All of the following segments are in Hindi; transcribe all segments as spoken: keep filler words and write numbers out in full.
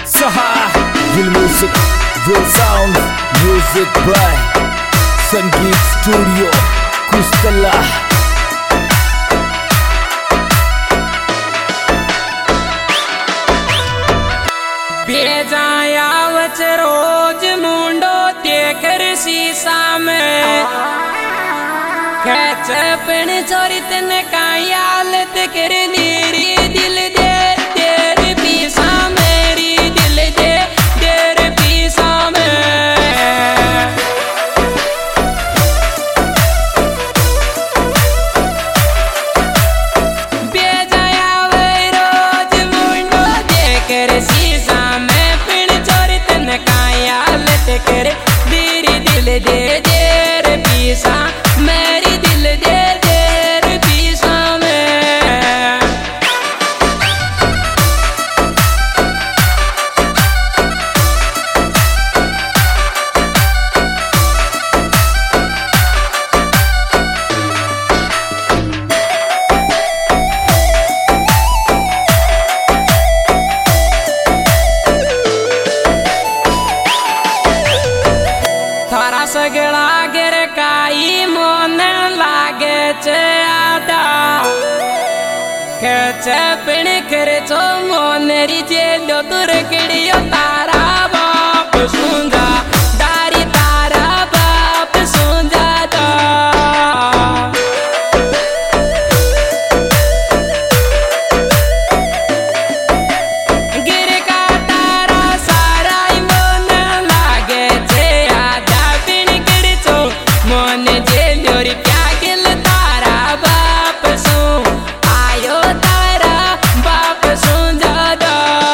Saha, Will Music, Will Sound, Music by Sangeet Studio, Kustala. बेजाया वच रोज मुंडो देकर शीशा में खेच पिण चोरी तन का यालत कर मेरी दिल देर देर पीसा मेरी दिल दे देर पीसा में बेजाया वे रोज मुंडो देकर शीशा में पिण चोरी तन का यालत कर मेरी दिल दे देर पीसा मेरी दिल दे देर पीसा में थारा सगळा गिर काई मोन लागे चे आदा खेच पिण कर चो मोनरी जेलो तुरकड़ियो तारा बाप सुंजा दारी तारा बाप सुंजा दा गिर का तारा सारा मोन लागे चे आदा पिण कर चो मोन जेलो री क्या गिल तारा बाप सु आयो तारा बाप सुंजा दा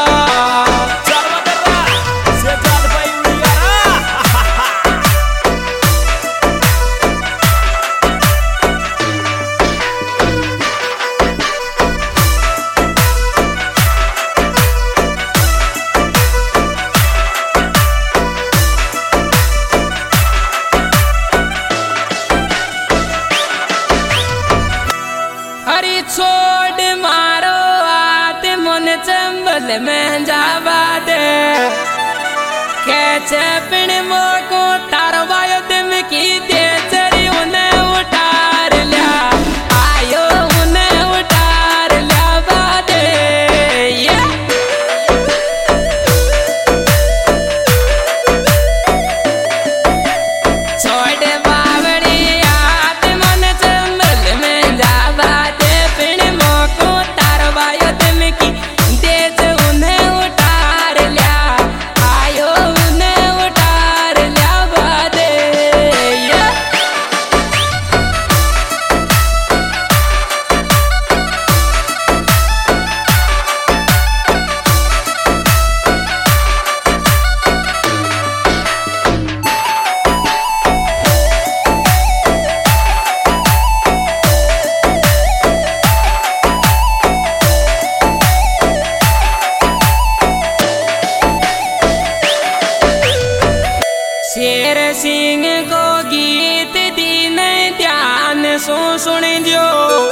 हरी छोड़ मारो आत मन चंबल में जावा दे कैचे पिण मोको तारवायो दिम की दे चरी उन्हें उतार लिया आयो उन्हें उतार लिया बादे ये छोड़ बावड़ी आत मन चंबल में जावा दे पिण मोको तारवायो दिम की दे उन्हें उतार लिया आयो उन्हें उतार लिया बादे ये शेर सिंह को गीत दीन ध्यान सो सुन जो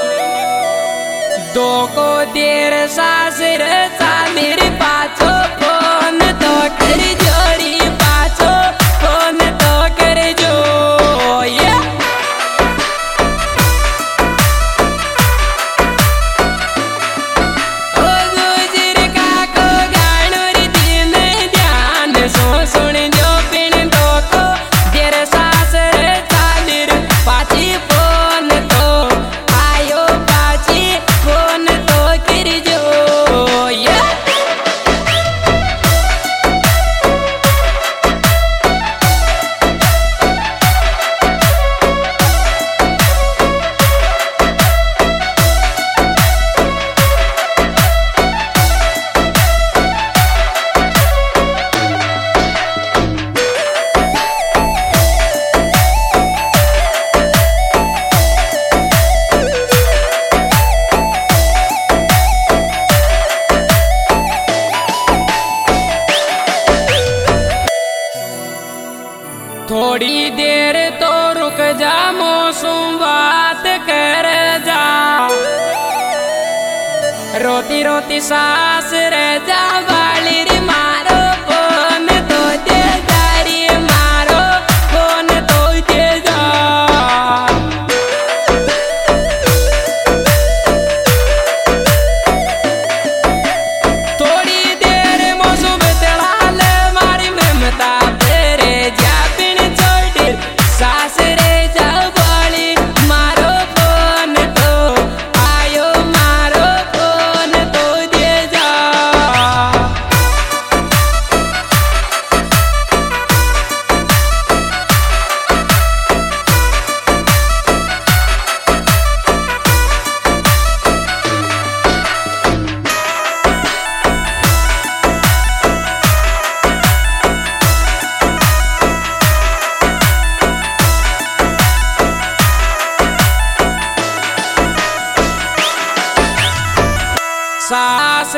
दो को देर सासर सामिर पाछो फोन तो कर जोरी पाछो फोन तो कर जो ये ओ गुजर का को गाणोरी दीन ध्यान सो सुन जो पिण दो को देर सासर सामिर पाछी फोन तो आयो पाछी फोन तो कर जो ये थोड़ी देर तो रुक जा मौसम बात कर जा रोती रोती सास रह जा वाली रे मारो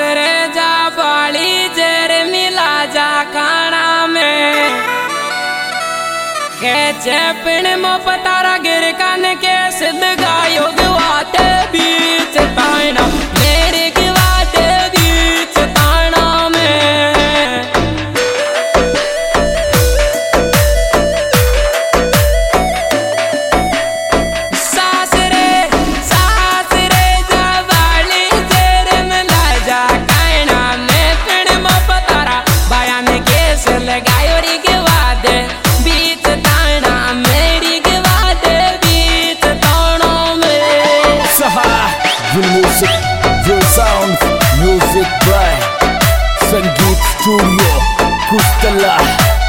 रे जा बाली जेर मिला जा खाना में के चेपण मो पतारा गिर कान के सिद्ध गायो गवात बीच ताना मेरे गवात बीच ताना में सास रे सास रे जा बाली जेर मिला जा खाना में फिर मो पतारा बयान केस लगायो री गवात बीच ताना मेरी गवात बीच ताना में Saha, real music, real sound, music by Sangeet Studio, Kustala.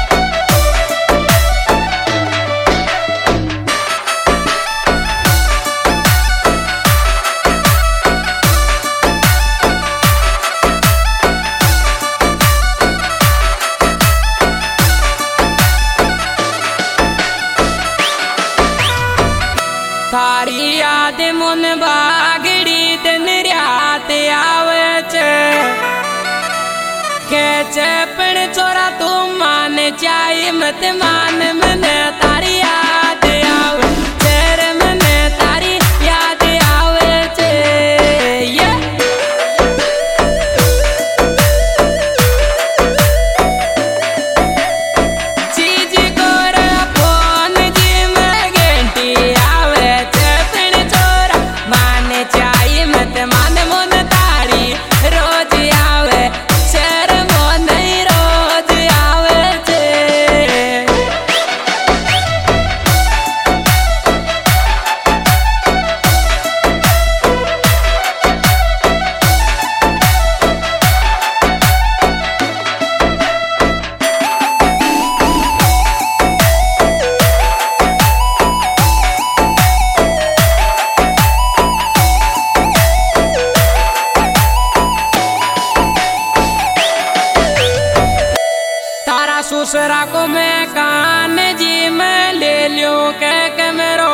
थारी याद मन बागड़ी दिन रात आवे छे के चेपण छोरा तू मान चाहे मत मान मने तारी याद आवे तेर मने तारी याद आवे छे ये चीज को रे फोन जी में घंटी आवे चेपण छोरा मान चाहे मत मान मन तारी रोज आवे शहर मन रोज आवे छे तारा ससुरा को मैं कान जी में ले लियो के कमरो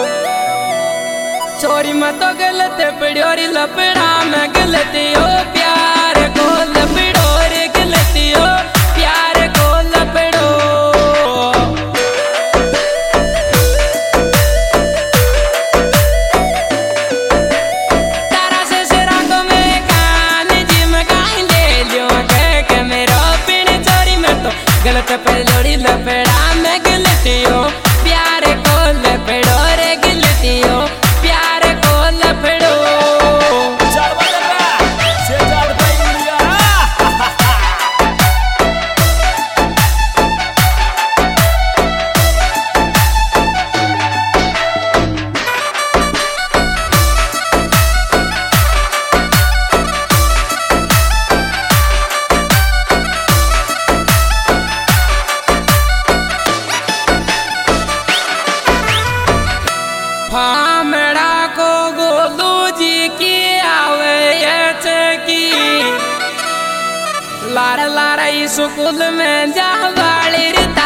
छोरी मत तो गलत पड़ियो री लपड़ा में गलती हो प्यार को लपड़ो रे गलती हो प्यार को लपड़ो तारा ससुरा को मैं कान जी में कान ले लियो के कमरो पिण छोरी में तो गलत पड़ोरी लपड़ा में गलती हो प्यार को लपड़ो रे गलती हो प्यार को लपड़ो Jarwadara, Sejar Bailia. फामड़ा को गोलू जी की आवे ये चकी लार लार स्कूल में जा वाली रीता